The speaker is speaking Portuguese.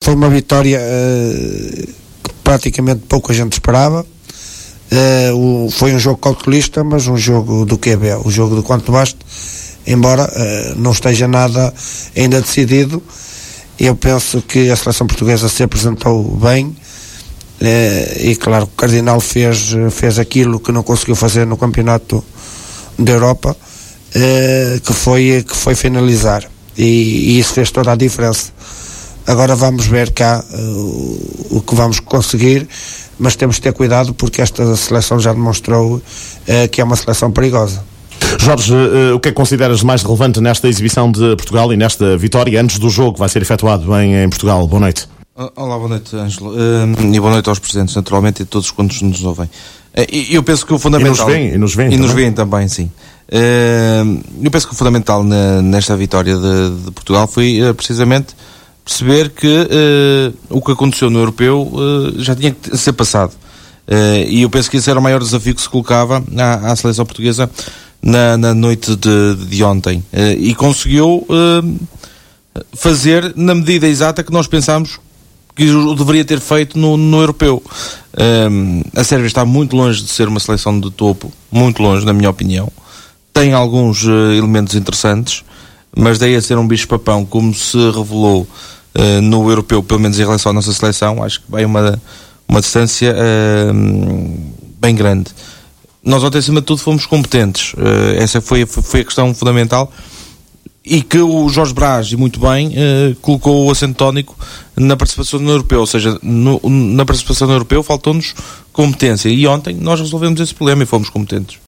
foi uma vitória que praticamente pouca gente esperava. Foi um jogo calculista, mas um jogo do QB, o jogo do quanto basta, embora não esteja nada ainda decidido. Eu penso que a seleção portuguesa se apresentou bem, e claro, o Cardinal fez aquilo que não conseguiu fazer no campeonato da Europa, que foi finalizar, e isso fez toda a diferença. Agora vamos ver cá o que vamos conseguir, mas temos de ter cuidado, porque esta seleção já demonstrou que é uma seleção perigosa. Jorge, o que é que consideras mais relevante nesta exibição de Portugal e nesta vitória antes do jogo que vai ser efetuado em Portugal? Boa noite. Olá, boa noite, Ângelo, e boa noite aos presentes, naturalmente, e a todos quantos nos ouvem. Eu penso que o fundamental... E nos veem também, sim. Eu penso que o fundamental nesta vitória de Portugal foi precisamente perceber que o que aconteceu no Europeu já tinha que ser passado. E eu penso que esse era o maior desafio que se colocava à seleção portuguesa na noite de ontem. E conseguiu fazer na medida exata que nós pensámos que o deveria ter feito no Europeu. A Sérvia está muito longe de ser uma seleção de topo, muito longe, na minha opinião. Tem alguns elementos interessantes, mas daí a ser um bicho-papão, como se revelou no Europeu, pelo menos em relação à nossa seleção, acho que vai uma distância bem grande. Nós ontem, acima de tudo, fomos competentes. Essa foi a questão fundamental, e que o Jorge Brás, e muito bem, colocou o acento tónico na participação no Europeu. Ou seja, na participação no Europeu faltou-nos competência, e ontem nós resolvemos esse problema e fomos competentes.